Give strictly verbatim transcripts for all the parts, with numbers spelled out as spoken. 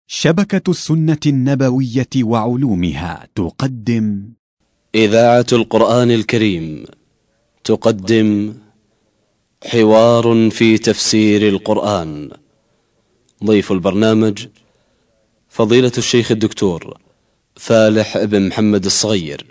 شبكة السنة النبوية وعلومها تقدم إذاعة القرآن الكريم تقدم حوار في تفسير القرآن. ضيف البرنامج فضيلة الشيخ الدكتور فالح بن محمد الصغير.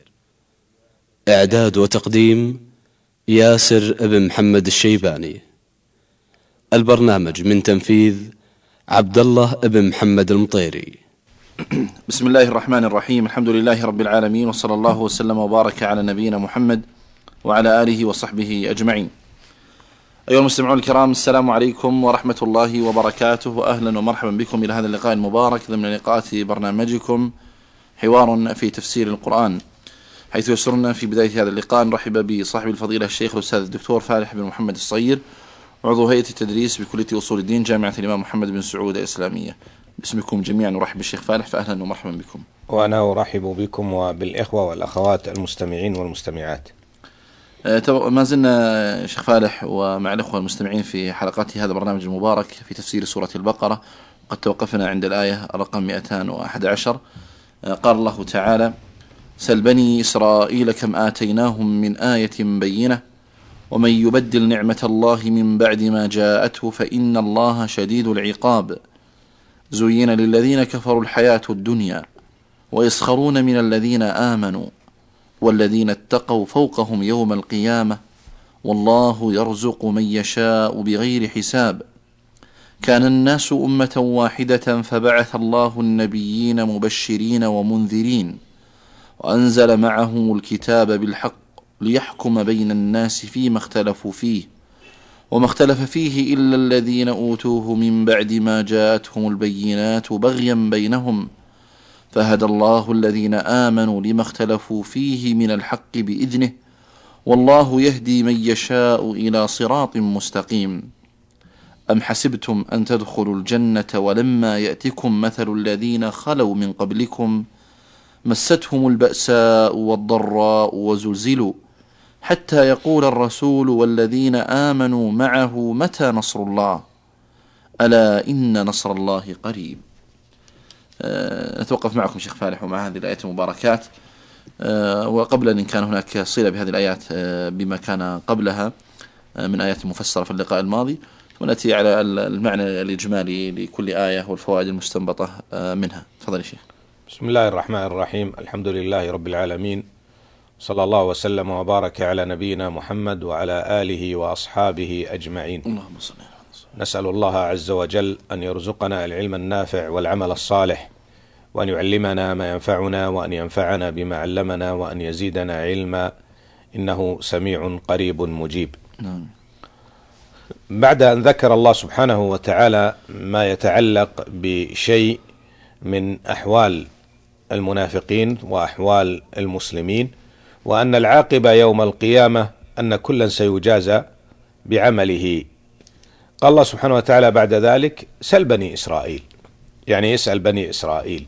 إعداد وتقديم ياسر بن محمد الشيباني. البرنامج من تنفيذ عبد الله بن محمد المطيري. بسم الله الرحمن الرحيم. الحمد لله رب العالمين، وصلى الله وسلم وبارك على نبينا محمد وعلى آله وصحبه أجمعين. أيها المستمعون الكرام، السلام عليكم ورحمة الله وبركاته، وأهلا ومرحبا بكم إلى هذا اللقاء المبارك ضمن لقاءات برنامجكم حوار في تفسير القرآن، حيث يسرنا في بداية هذا اللقاء نرحب بصاحب الفضيلة الشيخ الأستاذ الدكتور فالح بن محمد الصغير، عضو هيئة التدريس بكلية أصول الدين جامعة الإمام محمد بن سعود الإسلامية. باسمكم جميعا نرحب بالشيخ فالح، فأهلا ومرحبا بكم. وأنا أرحب بكم وبالإخوة والأخوات المستمعين والمستمعات. ما زلنا شيخ فالح ومع الأخوة المستمعين في حلقات هذا البرنامج المبارك في تفسير سورة البقرة، قد توقفنا عند الآية رقم مئتين وأحد عشر. قال الله تعالى: سل بني إسرائيل كم آتيناهم من آية بينة ومن يبدل نعمة الله من بعد ما جاءته فإن الله شديد العقاب. زين للذين كفروا الحياة الدنيا ويسخرون من الذين آمنوا والذين اتقوا فوقهم يوم القيامة والله يرزق من يشاء بغير حساب. كان الناس أمة واحدة فبعث الله النبيين مبشرين ومنذرين وأنزل معهم الكتاب بالحق ليحكم بين الناس فيما اختلفوا فيه وما اختلف فيه إلا الذين أوتوه من بعد ما جاءتهم البينات بغيا بينهم فهدى الله الذين آمنوا لما اختلفوا فيه من الحق بإذنه والله يهدي من يشاء إلى صراط مستقيم. أم حسبتم أن تدخلوا الجنة ولما يأتكم مثل الذين خلوا من قبلكم مستهم البأساء والضراء وزلزلوا حتى يقول الرسول والذين آمنوا معه متى نصر الله ألا إن نصر الله قريب. أه نتوقف معكم شيخ فالح ومع هذه الآيات المباركات. أه وقبل أن كان هناك صلة بهذه الآيات أه بما كان قبلها أه من آيات مفسرة في اللقاء الماضي، ونأتي على المعنى الإجمالي لكل آية والفوائد المستنبطة أه منها. تفضل يا شيخ. بسم الله الرحمن الرحيم. الحمد لله رب العالمين، صلى الله وسلم وبارك على نبينا محمد وعلى آله وأصحابه أجمعين. اللهم صل على محمد. نسأل الله عز وجل أن يرزقنا العلم النافع والعمل الصالح، وأن يعلمنا ما ينفعنا، وأن ينفعنا بما علمنا، وأن يزيدنا علما، إنه سميع قريب مجيب. نعم. بعد أن ذكر الله سبحانه وتعالى ما يتعلق بشيء من أحوال المنافقين وأحوال المسلمين، وأن العاقبة يوم القيامة أن كلا سيجازى بعمله، قال الله سبحانه وتعالى بعد ذلك: سل بني إسرائيل، يعني اسأل بني إسرائيل.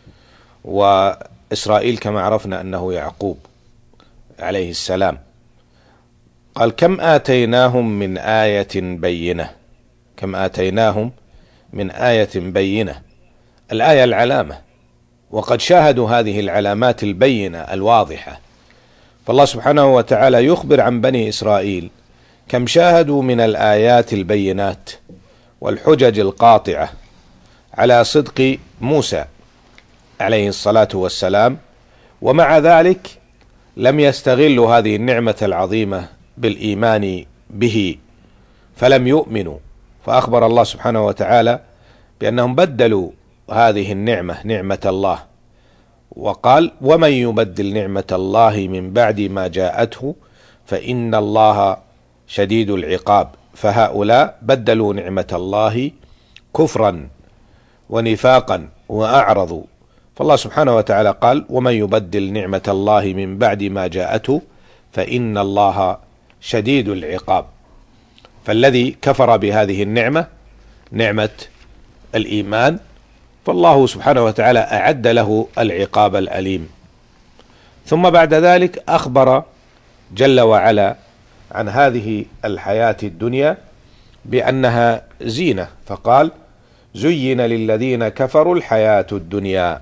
وإسرائيل كما عرفنا أنه يعقوب عليه السلام. قال: كم آتيناهم من آية بينة. كم آتيناهم من آية بينة. الآية العلامة، وقد شاهدوا هذه العلامات البينة الواضحة. فالله سبحانه وتعالى يخبر عن بني إسرائيل كم شاهدوا من الآيات البينات والحجج القاطعة على صدق موسى عليه الصلاة والسلام، ومع ذلك لم يستغلوا هذه النعمة العظيمة بالإيمان به فلم يؤمنوا. فأخبر الله سبحانه وتعالى بأنهم بدلوا هذه النعمة نعمة الله، وقال: ومن يبدل نعمة الله من بعد ما جاءته فإن الله شديد العقاب. فهؤلاء بدلوا نعمة الله كفرا ونفاقا وأعرضوا. فالله سبحانه وتعالى قال: ومن يبدل نعمة الله من بعد ما جاءته فإن الله شديد العقاب. فالذي كفر بهذه النعمة، نعمة الإيمان، فالله سبحانه وتعالى أعد له العقاب الأليم. ثم بعد ذلك أخبر جل وعلا عن هذه الحياة الدنيا بأنها زينة، فقال: زين للذين كفروا الحياة الدنيا.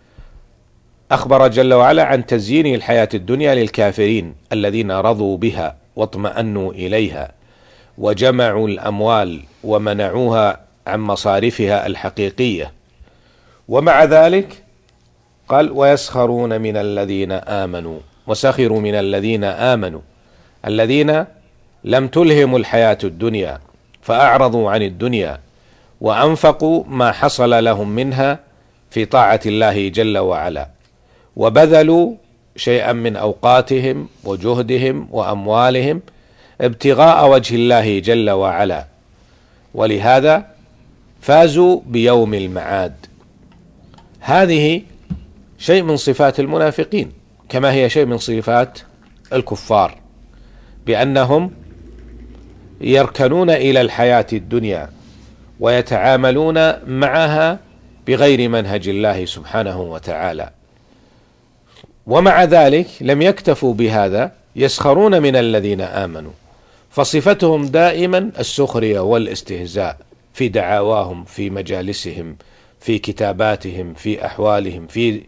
أخبر جل وعلا عن تزيين الحياة الدنيا للكافرين الذين رضوا بها واطمأنوا إليها وجمعوا الأموال ومنعوها عن مصارفها الحقيقية. ومع ذلك قال ويسخرون من الذين آمنوا، وسخروا من الذين آمنوا الذين لم تلهم الحياة الدنيا فأعرضوا عن الدنيا وأنفقوا ما حصل لهم منها في طاعة الله جل وعلا، وبذلوا شيئا من أوقاتهم وجهدهم وأموالهم ابتغاء وجه الله جل وعلا، ولهذا فازوا بيوم المعاد. هذه شيء من صفات المنافقين كما هي شيء من صفات الكفار، بأنهم يركنون إلى الحياة الدنيا ويتعاملون معها بغير منهج الله سبحانه وتعالى. ومع ذلك لم يكتفوا بهذا، يسخرون من الذين آمنوا، فصفتهم دائما السخرية والاستهزاء في دعاواهم، في مجالسهم، في كتاباتهم، في أحوالهم، في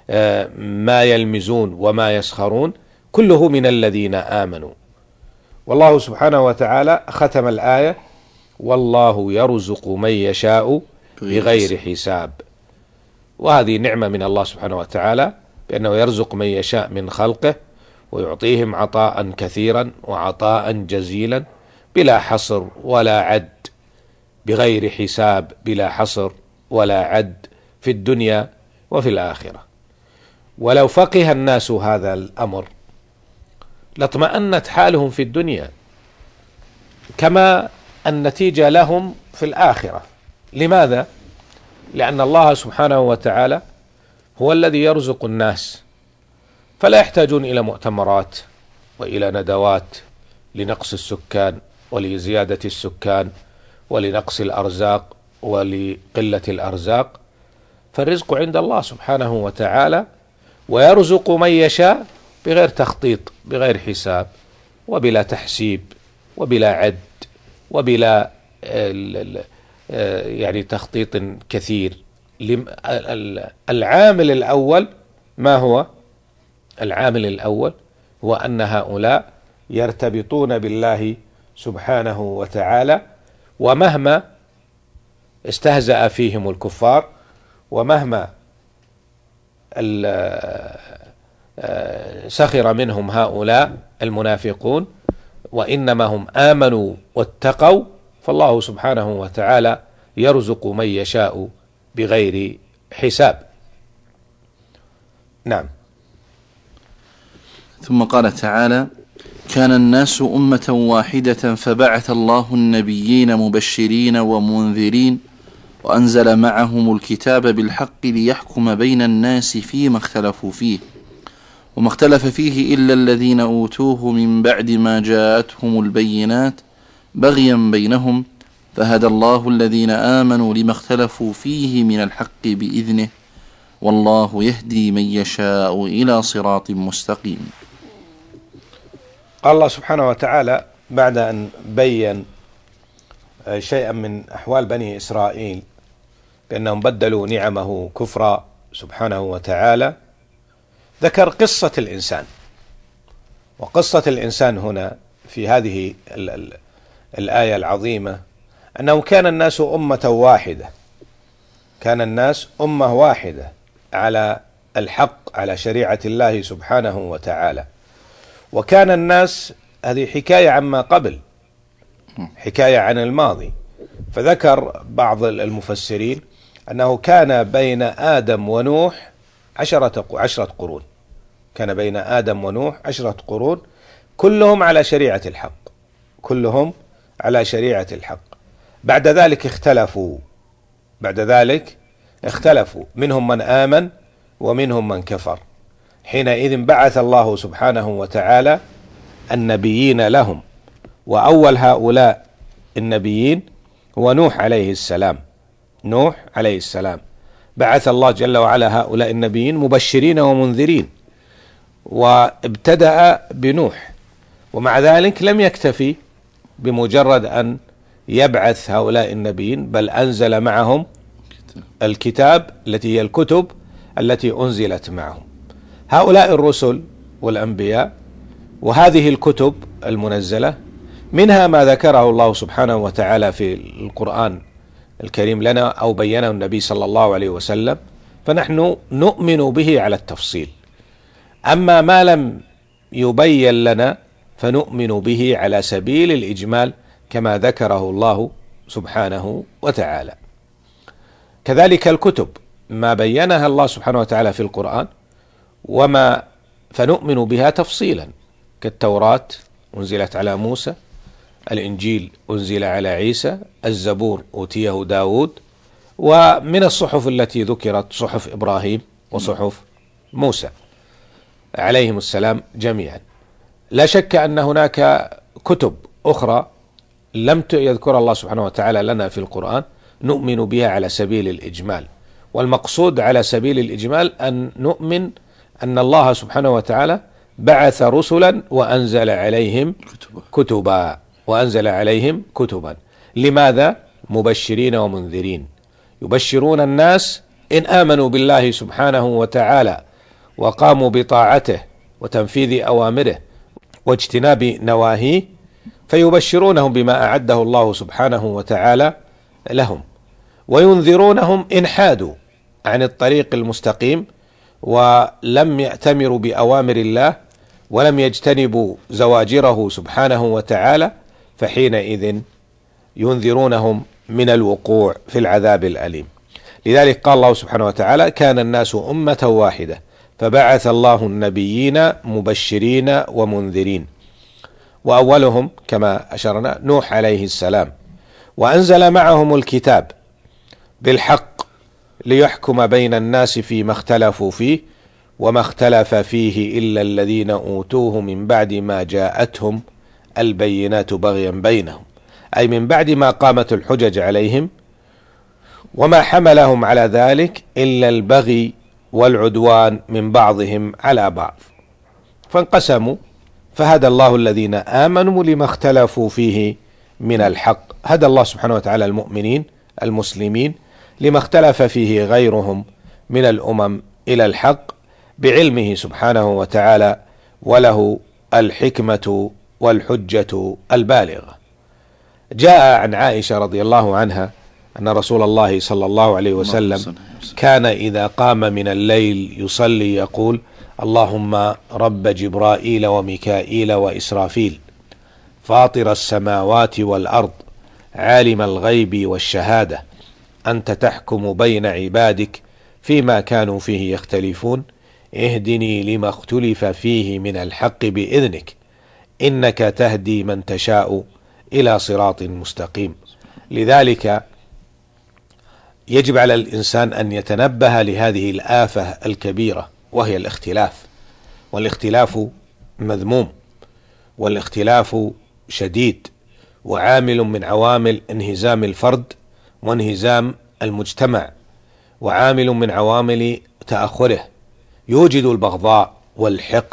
ما يلمزون وما يسخرون، كله من الذين آمنوا. والله سبحانه وتعالى ختم الآية والله يرزق من يشاء بغير حساب. وهذه نعمة من الله سبحانه وتعالى بأنه يرزق من يشاء من خلقه ويعطيهم عطاء كثيرا وعطاء جزيلا بلا حصر ولا عد، بغير حساب، بلا حصر ولا عد، في الدنيا وفي الآخرة. ولو فقه الناس هذا الأمر لاطمأنت حالهم في الدنيا كما النتيجة لهم في الآخرة. لماذا؟ لأن الله سبحانه وتعالى هو الذي يرزق الناس، فلا يحتاجون إلى مؤتمرات وإلى ندوات لنقص السكان ولزيادة السكان ولنقص الأرزاق ولقلة الأرزاق، فالرزق عند الله سبحانه وتعالى، ويرزق من يشاء بغير تخطيط، بغير حساب، وبلا تحسيب، وبلا عد، وبلا يعني تخطيط كثير. العامل الأول ما هو؟ العامل الأول هو أن هؤلاء يرتبطون بالله سبحانه وتعالى، ومهما استهزأ فيهم الكفار، ومهما سخر منهم هؤلاء المنافقون، وإنما هم آمنوا واتقوا، فالله سبحانه وتعالى يرزق من يشاء بغير حساب. نعم. ثم قال تعالى: كان الناس أمة واحدة فبعث الله النبيين مبشرين ومنذرين وأنزل معهم الكتاب بالحق ليحكم بين الناس فيما اختلفوا فيه وما اختلف فيه إلا الذين أوتوه من بعد ما جاءتهم البينات بغيا بينهم فهدى الله الذين آمنوا لما اختلفوا فيه من الحق بإذنه والله يهدي من يشاء إلى صراط مستقيم. قال الله سبحانه وتعالى بعد أن بين شيئا من أحوال بني إسرائيل بأنهم بدلوا نعمه كفرا سبحانه وتعالى، ذكر قصة الإنسان. وقصة الإنسان هنا في هذه الآية العظيمة أنه كان الناس أمة واحدة، كان الناس أمة واحدة على الحق، على شريعة الله سبحانه وتعالى. وكان الناس، هذه حكاية عما قبل، حكاية عن الماضي. فذكر بعض المفسرين أنه كان بين آدم ونوح عشرة عشرة قرون، كان بين آدم ونوح عشرة قرون كلهم على شريعة الحق، كلهم على شريعة الحق. بعد ذلك اختلفوا، بعد ذلك اختلفوا منهم من آمن ومنهم من كفر. حينئذ بعث الله سبحانه وتعالى النبيين لهم، وأول هؤلاء النبيين هو نوح عليه السلام. نوح عليه السلام بعث الله جل وعلا هؤلاء النبيين مبشرين ومنذرين، وابتدأ بنوح. ومع ذلك لم يكتفي بمجرد أن يبعث هؤلاء النبيين، بل أنزل معهم الكتاب التي هي الكتب التي أنزلت معهم. هؤلاء الرسل والأنبياء وهذه الكتب المنزلة منها ما ذكره الله سبحانه وتعالى في القرآن الكريم لنا أو بينه النبي صلى الله عليه وسلم، فنحن نؤمن به على التفصيل. أما ما لم يبين لنا فنؤمن به على سبيل الإجمال كما ذكره الله سبحانه وتعالى. كذلك الكتب ما بينها الله سبحانه وتعالى في القرآن وما فنؤمن بها تفصيلا، كالتوراة أنزلت على موسى، الإنجيل أنزل على عيسى، الزبور أوتيه داود، ومن الصحف التي ذكرت صحف إبراهيم وصحف موسى عليهم السلام جميعا. لا شك أن هناك كتب أخرى لم يذكر الله سبحانه وتعالى لنا في القرآن نؤمن بها على سبيل الإجمال، والمقصود على سبيل الإجمال أن نؤمن أن الله سبحانه وتعالى بعث رسلا وأنزل عليهم كتبا وأنزل عليهم كتبا. لماذا؟ مبشرين ومنذرين، يبشرون الناس إن آمنوا بالله سبحانه وتعالى وقاموا بطاعته وتنفيذ أوامره واجتناب نواهيه، فيبشرونهم بما أعده الله سبحانه وتعالى لهم، وينذرونهم إن حادوا عن الطريق المستقيم ولم يأتمروا بأوامر الله ولم يجتنبوا زواجره سبحانه وتعالى، فحينئذ ينذرونهم من الوقوع في العذاب الأليم. لذلك قال الله سبحانه وتعالى: كان الناس أمة واحدة فبعث الله النبيين مبشرين ومنذرين، وأولهم كما أشرنا نوح عليه السلام، وأنزل معهم الكتاب بالحق ليحكم بين الناس فيما اختلفوا فيه وما اختلف فيه إلا الذين أوتوه من بعد ما جاءتهم البينات بغيا بينهم، أي من بعد ما قامت الحجج عليهم، وما حملهم على ذلك إلا البغي والعدوان من بعضهم على بعض، فانقسموا فهدى الله الذين آمنوا لما اختلفوا فيه من الحق. هدى الله سبحانه وتعالى المؤمنين المسلمين لما اختلف فيه غيرهم من الأمم إلى الحق بعلمه سبحانه وتعالى، وله الحكمة والحجة البالغة. جاء عن عائشة رضي الله عنها أن رسول الله صلى الله عليه وسلم كان إذا قام من الليل يصلي يقول: اللهم رب جبرائيل وميكائيل وإسرافيل فاطر السماوات والأرض عالم الغيب والشهادة أنت تحكم بين عبادك فيما كانوا فيه يختلفون اهدني لما اختلف فيه من الحق بإذنك إنك تهدي من تشاء إلى صراط مستقيم. لذلك يجب على الإنسان أن يتنبه لهذه الآفة الكبيرة وهي الاختلاف، والاختلاف مذموم، والاختلاف شديد وعامل من عوامل انهزام الفرد وانهزام المجتمع، وعامل من عوامل تأخره، يوجد البغضاء والحقد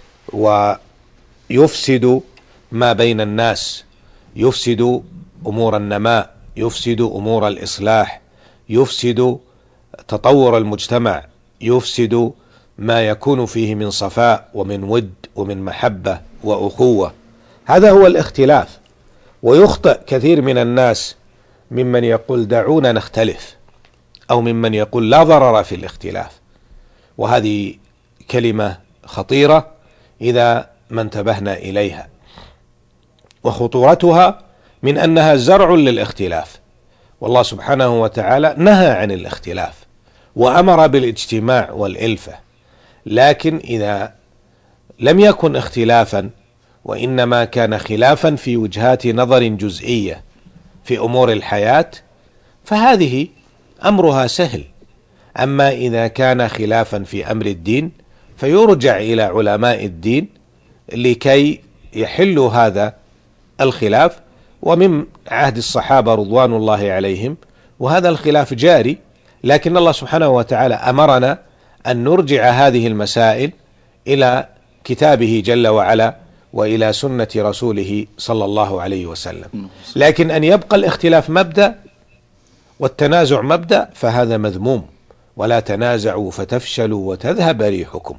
ويفسد ما بين الناس، يفسد أمور النماء، يفسد أمور الإصلاح، يفسد تطور المجتمع، يفسد ما يكون فيه من صفاء ومن ود ومن محبة وأخوة. هذا هو الاختلاف. ويخطئ كثير من الناس ممن يقول دعونا نختلف، أو ممن يقول لا ضرر في الاختلاف، وهذه كلمة خطيرة إذا ما انتبهنا إليها، وخطورتها من أنها زرع للاختلاف، والله سبحانه وتعالى نهى عن الاختلاف وأمر بالاجتماع والإلفة. لكن إذا لم يكن اختلافا وإنما كان خلافا في وجهات نظر جزئية في أمور الحياة فهذه أمرها سهل. أما إذا كان خلافا في أمر الدين فيرجع إلى علماء الدين لكي يحلوا هذا الخلاف، ومن عهد الصحابة رضوان الله عليهم وهذا الخلاف جاري، لكن الله سبحانه وتعالى أمرنا أن نرجع هذه المسائل إلى كتابه جل وعلا وإلى سنة رسوله صلى الله عليه وسلم. لكن أن يبقى الاختلاف مبدأ والتنازع مبدأ فهذا مذموم، ولا تنازعوا فتفشلوا وتذهب ريحكم.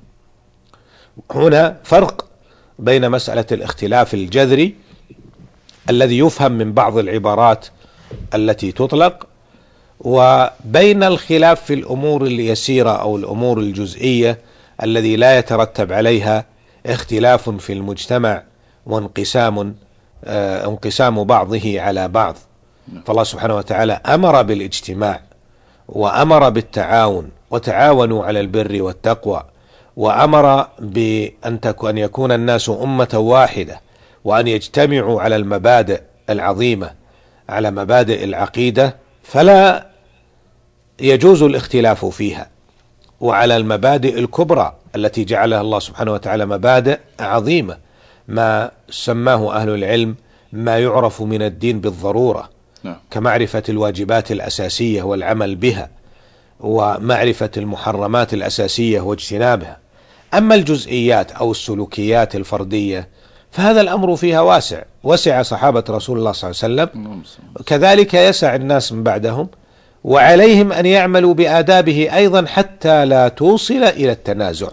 هنا فرق بين مسألة الاختلاف الجذري الذي يفهم من بعض العبارات التي تطلق، وبين الخلاف في الأمور اليسيرة أو الأمور الجزئية الذي لا يترتب عليها اختلاف في المجتمع وانقسام آه انقسام بعضه على بعض. فالله سبحانه وتعالى أمر بالاجتماع وأمر بالتعاون، وتعاونوا على البر والتقوى، وأمر بأن أن يكون الناس أمة واحدة، وأن يجتمعوا على المبادئ العظيمة، على مبادئ العقيدة، فلا يجوز الاختلاف فيها، وعلى المبادئ الكبرى التي جعلها الله سبحانه وتعالى مبادئ عظيمة، ما سماه أهل العلم ما يعرف من الدين بالضرورة، كمعرفة الواجبات الأساسية والعمل بها، ومعرفة المحرمات الأساسية واجتنابها. أما الجزئيات أو السلوكيات الفردية فهذا الأمر فيها واسع، وسع صحابة رسول الله صلى الله عليه وسلم، كذلك يسع الناس من بعدهم، وعليهم أن يعملوا بآدابه أيضا حتى لا توصل إلى التنازع،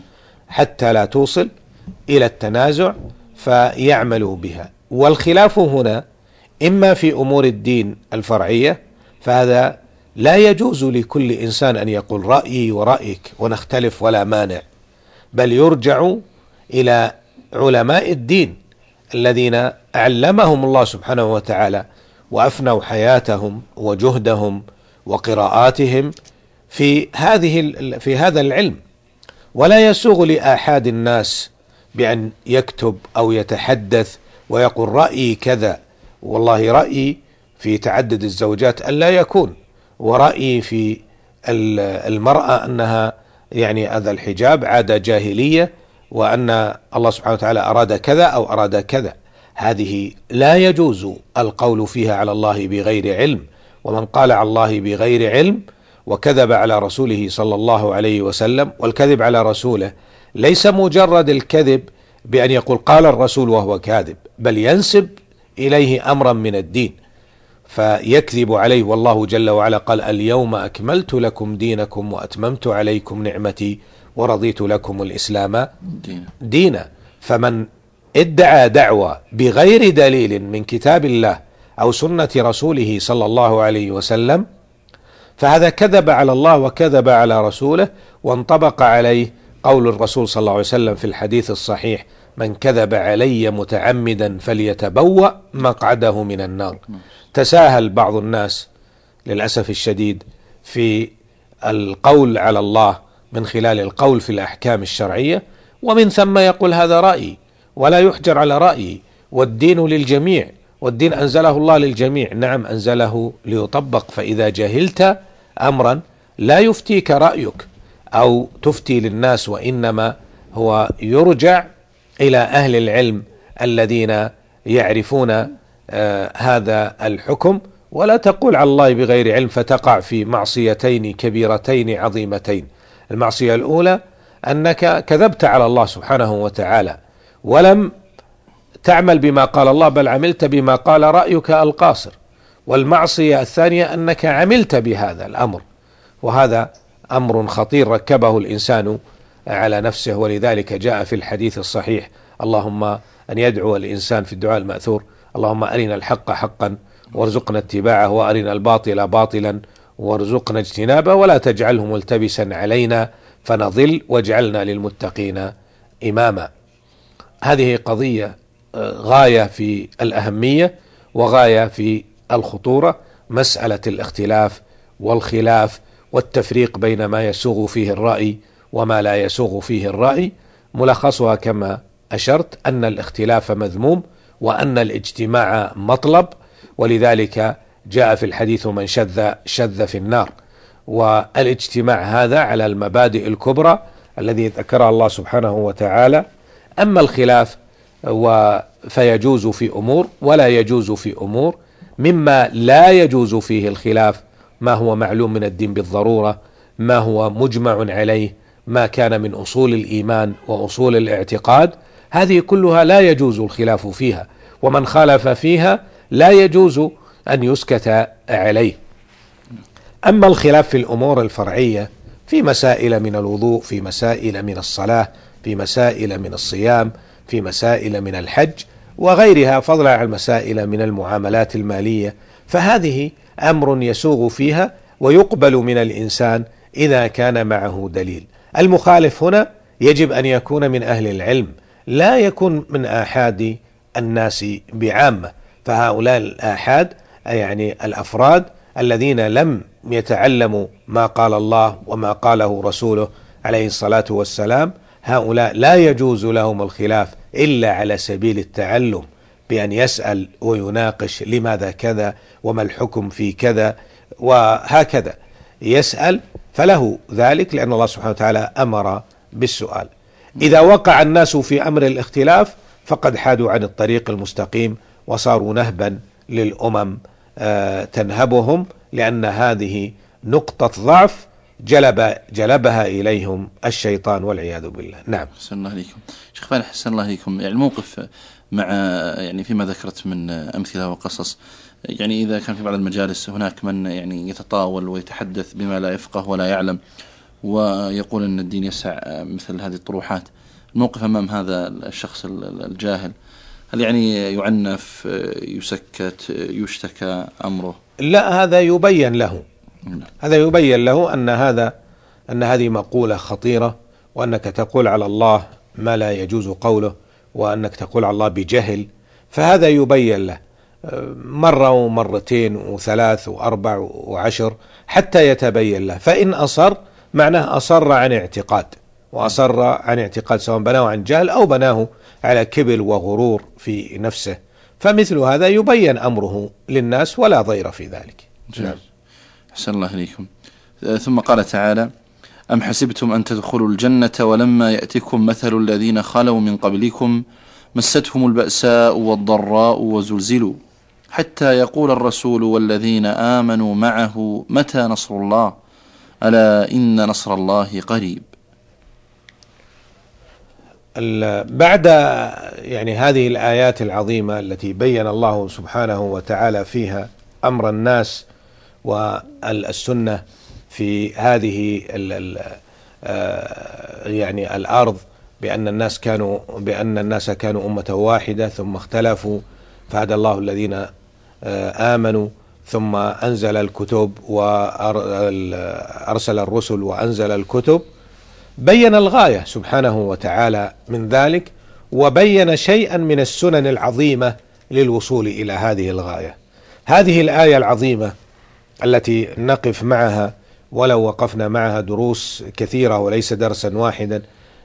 حتى لا توصل إلى التنازع فيعملوا بها. والخلاف هنا إما في أمور الدين الفرعية، فهذا لا يجوز لكل إنسان أن يقول رأيي ورأيك ونختلف ولا مانع، بل يرجع إلى علماء الدين الذين علمهم الله سبحانه وتعالى وأفنوا حياتهم وجهدهم وقراءاتهم في هذه في هذا العلم. ولا يسوغ لآحاد الناس بأن يكتب أو يتحدث ويقول رأيي كذا، والله رأيي في تعدد الزوجات ألا يكون، ورأيي في المرأة أنها يعني هذا الحجاب عادة جاهلية، وأن الله سبحانه وتعالى أراد كذا أو أراد كذا. هذه لا يجوز القول فيها على الله بغير علم، ومن قال على الله بغير علم وكذب على رسوله صلى الله عليه وسلم. والكذب على رسوله ليس مجرد الكذب بأن يقول قال الرسول وهو كاذب، بل ينسب إليه أمرا من الدين فيكذب عليه. والله جل وعلا قال اليوم أكملت لكم دينكم وأتممت عليكم نعمتي ورضيت لكم الإسلام دينا. فمن ادعى دعوة بغير دليل من كتاب الله أو سنة رسوله صلى الله عليه وسلم فهذا كذب على الله وكذب على رسوله، وانطبق عليه قول الرسول صلى الله عليه وسلم في الحديث الصحيح من كذب علي متعمدا فليتبوأ مقعده من النار. تساهل بعض الناس للأسف الشديد في القول على الله من خلال القول في الأحكام الشرعية، ومن ثم يقول هذا رأيي، ولا يحجر على رأيي، والدين للجميع، والدين أنزله الله للجميع. نعم أنزله ليطبق، فإذا جهلت أمرا لا يفتيك رأيك أو تفتي للناس، وإنما هو يرجع إلى أهل العلم الذين يعرفون آه هذا الحكم. ولا تقول على الله بغير علم فتقع في معصيتين كبيرتين عظيمتين. المعصية الأولى أنك كذبت على الله سبحانه وتعالى ولم تعمل بما قال الله، بل عملت بما قال رأيك القاصر. والمعصية الثانية أنك عملت بهذا الأمر، وهذا أمر خطير ركبه الإنسان على نفسه. ولذلك جاء في الحديث الصحيح اللهم أن يدعو الإنسان في الدعاء المأثور اللهم أرنا الحق حقا وارزقنا اتباعه، وأرنا الباطل باطلا وارزقنا اجتنابه، ولا تجعله ملتبسا علينا فنضل واجعلنا للمتقين إماما. هذه قضية غاية في الأهمية وغاية في الخطورة، مسألة الاختلاف والخلاف والتفريق بين ما يسوغ فيه الرأي وما لا يسوغ فيه الرأي. ملخصها كما أشرت أن الاختلاف مذموم، وأن الاجتماع مطلب، ولذلك جاء في الحديث من شذ شذ في النار. والاجتماع هذا على المبادئ الكبرى الذي ذكرها الله سبحانه وتعالى. أما الخلاف فيجوز في أمور ولا يجوز في أمور. مما لا يجوز فيه الخلاف ما هو معلوم من الدين بالضرورة، ما هو مجمع عليه، ما كان من أصول الإيمان وأصول الاعتقاد، هذه كلها لا يجوز الخلاف فيها، ومن خالف فيها لا يجوز أن يسكت عليه. أما الخلاف في الأمور الفرعية في مسائل من الوضوء، في مسائل من الصلاة، في مسائل من الصيام، في مسائل من الحج وغيرها، فضلا عن مسائل من المعاملات المالية، فهذه أمر يسوغ فيها ويقبل من الإنسان إذا كان معه دليل. المخالف هنا يجب أن يكون من أهل العلم، لا يكون من آحاد الناس بعامة، فهؤلاء الآحاد يعني الأفراد الذين لم يتعلموا ما قال الله وما قاله رسوله عليه الصلاة والسلام، هؤلاء لا يجوز لهم الخلاف إلا على سبيل التعلم، بأن يسأل ويناقش لماذا كذا وما الحكم في كذا، وهكذا يسأل، فله ذلك لأن الله سبحانه وتعالى أمر بالسؤال. إذا وقع الناس في أمر الاختلاف فقد حادوا عن الطريق المستقيم وصاروا نهبا للأمم تنهبهم، لأن هذه نقطة ضعف جلب جلبها إليهم الشيطان والعياذ بالله. نعم. حسن الله عليكم شيخ فالح، حسن الله عليكم. يعني الموقف مع يعني فيما ذكرت من أمثلة وقصص، يعني إذا كان في بعض المجالس هناك من يعني يتطاول ويتحدث بما لا يفقه ولا يعلم ويقول أن الدين يسع مثل هذه الطروحات، الموقف أمام هذا الشخص الجاهل، هل يعني يعنف، يسكت، يشتكى أمره؟ لا، هذا يبين له، هذا يبين له أن هذا أن هذه مقولة خطيرة، وأنك تقول على الله ما لا يجوز قوله، وأنك تقول على الله بجهل، فهذا يبين له مرة ومرتين وثلاث وأربع وعشر حتى يتبين له. فإن أصر معناه أصر عن اعتقاد، وأصر عن اعتقاد سواء بناه عن جهل أو بناه على كبر وغرور في نفسه، فمثل هذا يبين أمره للناس ولا ضير في ذلك. نعم. حسن الله إليكم. ثم قال تعالى: أم حسبتم أن تدخلوا الجنة ولما يأتكم مثل الذين خلوا من قبلكم مستهم البأساء والضراء وزلزلوا حتى يقول الرسول والذين آمنوا معه متى نصر الله ألا إن نصر الله قريب. بعد يعني هذه الآيات العظيمة التي بين الله سبحانه وتعالى فيها أمر الناس والسنة في هذه ال ال يعني الأرض، بأن الناس كانوا بأن الناس كانوا أمة واحدة ثم اختلفوا فهدى الله الذين آمنوا ثم أنزل الكتب وأرسل الرسل وأنزل الكتب، بين الغاية سبحانه وتعالى من ذلك، وبين شيئا من السنن العظيمة للوصول إلى هذه الغاية. هذه الآية العظيمة التي نقف معها ولو وقفنا معها دروس كثيرة وليس درسا واحدا،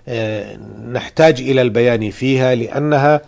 نحتاج إلى البيان فيها، لأنها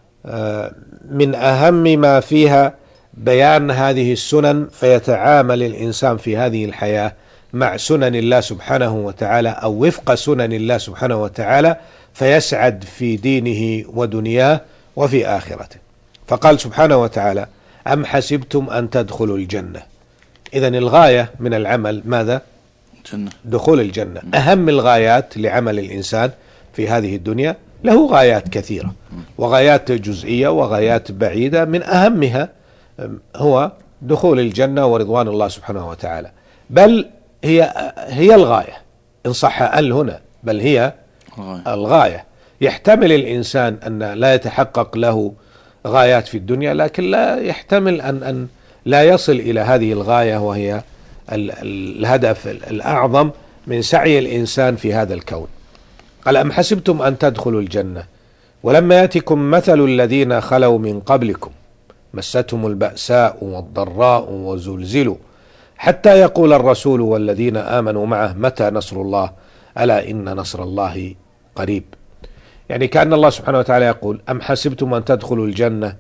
من أهم ما فيها بيان هذه السنن، فيتعامل الإنسان في هذه الحياة مع سنن الله سبحانه وتعالى أو وفق سنن الله سبحانه وتعالى، فيسعد في دينه ودنياه وفي آخرته. فقال سبحانه وتعالى: أم حسبتم أن تدخلوا الجنة. إذن الغاية من العمل ماذا؟ جنة. دخول الجنة. أهم الغايات لعمل الإنسان في هذه الدنيا، له غايات كثيرة وغايات جزئية وغايات بعيدة، من أهمها هو دخول الجنة ورضوان الله سبحانه وتعالى، بل هي هي الغاية إن صح ال هنا، بل هي الغاية. يحتمل الإنسان أن لا يتحقق له غايات في الدنيا، لكن لا يحتمل أن أن لا يصل إلى هذه الغاية، وهي الهدف الأعظم من سعي الإنسان في هذا الكون. قال: أم حسبتم أن تدخلوا الجنة ولما يأتكم مثل الذين خلوا من قبلكم مستهم البأساء والضراء وزلزلوا حتى يقول الرسول والذين آمنوا معه متى نصر الله ألا إن نصر الله قريب. يعني كأن الله سبحانه وتعالى يقول: أم حسبتم أن تدخلوا الجنة،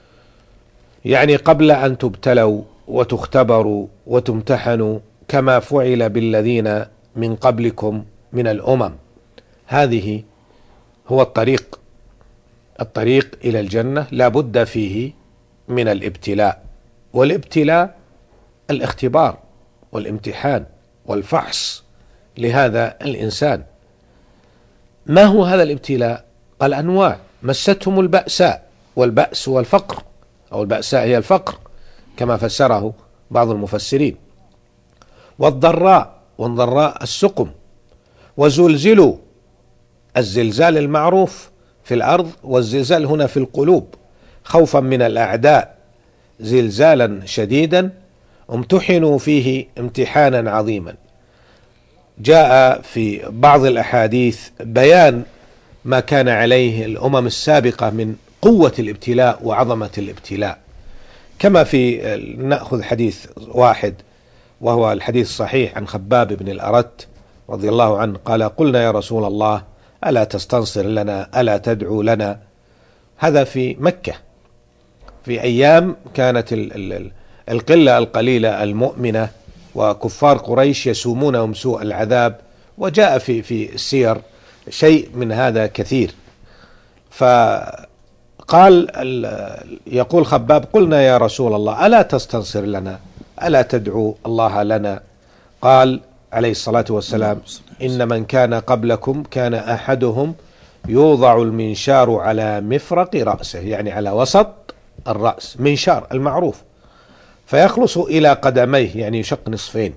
يعني قبل أن تبتلوا وتختبروا وتمتحنوا كما فعل بالذين من قبلكم من الأمم. هذه هو الطريق الطريق إلى الجنة، لا بد فيه من الابتلاء، والابتلاء الاختبار والامتحان والفحص لهذا الإنسان. ما هو هذا الابتلاء؟ قال: أنواع. مستهم البأساء، والبأس هو الفقر، أو البأساء هي الفقر كما فسره بعض المفسرين، والضراء، والضراء السقم، وزلزلوا، الزلزال المعروف في الأرض، والزلزال هنا في القلوب، خوفا من الأعداء زلزالا شديدا، امتحنوا فيه امتحانا عظيما. جاء في بعض الأحاديث بيان ما كان عليه الأمم السابقة من قوة الابتلاء وعظمة الابتلاء، كما في نأخذ حديث واحد وهو الحديث الصحيح عن خباب بن الأرت رضي الله عنه قال: قلنا يا رسول الله ألا تستنصر لنا، ألا تدعو لنا؟ هذا في مكة في أيام كانت القلة القليلة المؤمنة وكفار قريش يسومونهم سوء العذاب، وجاء في في السير شيء من هذا كثير. فقال يقول خباب: قلنا يا رسول الله ألا تستنصر لنا، ألا تدعو الله لنا؟ قال عليه الصلاة والسلام: إن من كان قبلكم كان أحدهم يوضع المنشار على مفرق رأسه، يعني على وسط الرأس، منشار المعروف، فيخلص إلى قدميه، يعني يشق نصفين،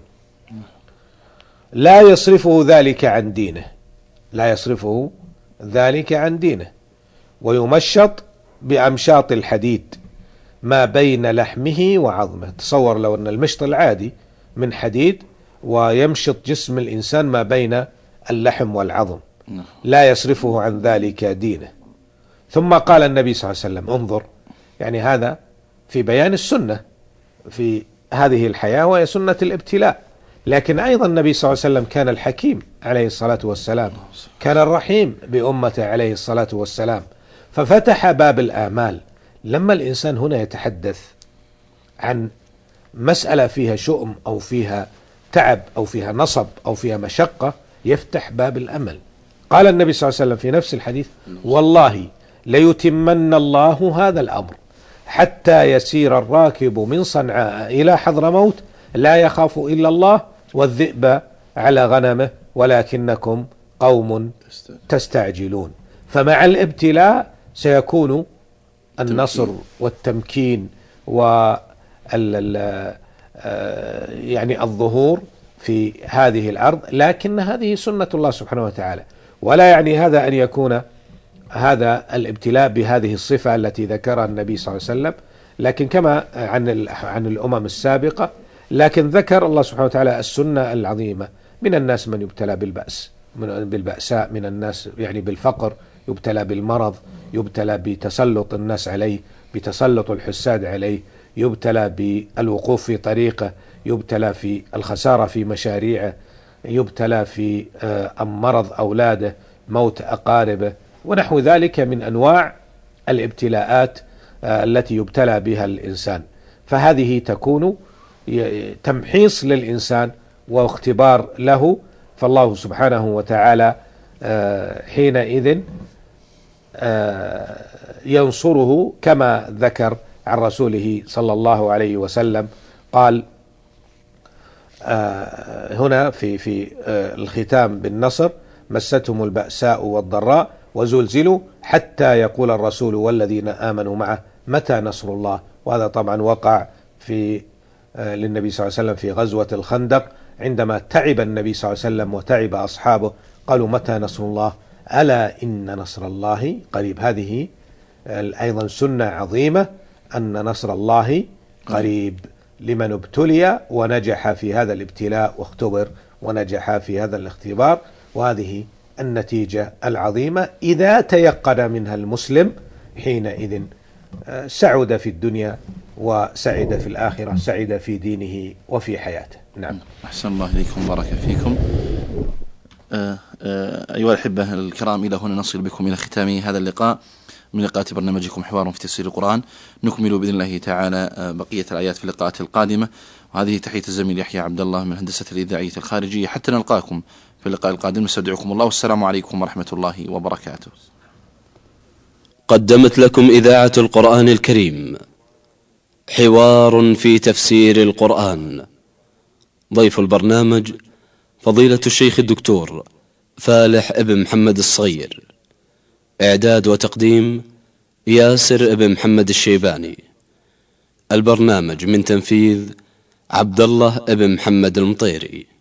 لا يصرفه ذلك عن دينه، لا يصرفه ذلك عن دينه، ويمشط بأمشاط الحديد ما بين لحمه وعظمه. تصور لو أن المشط العادي من حديد ويمشط جسم الإنسان ما بين اللحم والعظم، لا يصرفه عن ذلك دينه. ثم قال النبي صلى الله عليه وسلم: انظر، يعني هذا في بيان السنة في هذه الحياة وهي سنة الابتلاء، لكن أيضا النبي صلى الله عليه وسلم كان الحكيم عليه الصلاة والسلام، كان الرحيم بأمته عليه الصلاة والسلام، ففتح باب الآمال. لما الإنسان هنا يتحدث عن مسألة فيها شؤم أو فيها تعب أو فيها نصب أو فيها مشقة، يفتح باب الأمل. قال النبي صلى الله عليه وسلم في نفس الحديث: والله ليتمن الله هذا الأمر حتى يسير الراكب من صنعاء إلى حضرموت لا يخاف إلا الله والذئب على غنمه ولكنكم قوم تستعجلون. فمع الابتلاء سيكون النصر والتمكين و يعني الظهور في هذه الأرض، لكن هذه سنة الله سبحانه وتعالى، ولا يعني هذا أن يكون هذا الابتلاء بهذه الصفة التي ذكرها النبي صلى الله عليه وسلم، لكن كما عن عن الأمم السابقة. لكن ذكر الله سبحانه وتعالى السنة العظيمة: من الناس من يبتلى بالبأس من بالبأساء، من الناس يعني بالفقر، يبتلى بالمرض، يبتلى بتسلط الناس عليه، بتسلط الحساد عليه، يبتلى بالوقوف في طريقه، يبتلى في الخسارة في مشاريعه، يبتلى في مرض أولاده، موت أقاربه، ونحو ذلك من أنواع الابتلاءات التي يبتلى بها الإنسان. فهذه تكون تمحيص للإنسان واختبار له، فالله سبحانه وتعالى حينئذ ينصره كما ذكر عن رسوله صلى الله عليه وسلم. قال هنا في في الختام بالنصر: مستهم البأساء والضراء وزلزلوا حتى يقول الرسول والذين آمنوا معه متى نصر الله. وهذا طبعا وقع في للنبي صلى الله عليه وسلم في غزوة الخندق، عندما تعب النبي صلى الله عليه وسلم وتعب أصحابه، قالوا متى نصر الله؟ ألا إن نصر الله قريب. هذه أيضا سنة عظيمة، أن نصر الله قريب لمن ابتلي ونجح في هذا الابتلاء واختبر ونجح في هذا الاختبار. وهذه النتيجة العظيمة إذا تيقن منها المسلم، حينئذ سعد في الدنيا وسعد في الآخرة، سعد في دينه وفي حياته. نعم. أحسن الله إليكم، بارك فيكم. آه آه أيها الأحبة الكرام، إلى هنا نصل بكم إلى ختام هذا اللقاء من لقاءات برنامجكم حوار في تفسير القرآن. نكمل بإذن الله تعالى آه بقية الآيات في اللقاءات القادمة، وهذه تحية الزميل يحيى عبد الله من هندسة الإذاعية الخارجية. حتى نلقاكم في اللقاء القادم، نستودعكم الله والسلام عليكم ورحمة الله وبركاته. قدمت لكم إذاعة القرآن الكريم حوار في تفسير القرآن. ضيف البرنامج فضيلة الشيخ الدكتور فالح ابن محمد الصغير، إعداد وتقديم ياسر بن محمد الشيباني. البرنامج من تنفيذ عبد الله بن محمد المطيري.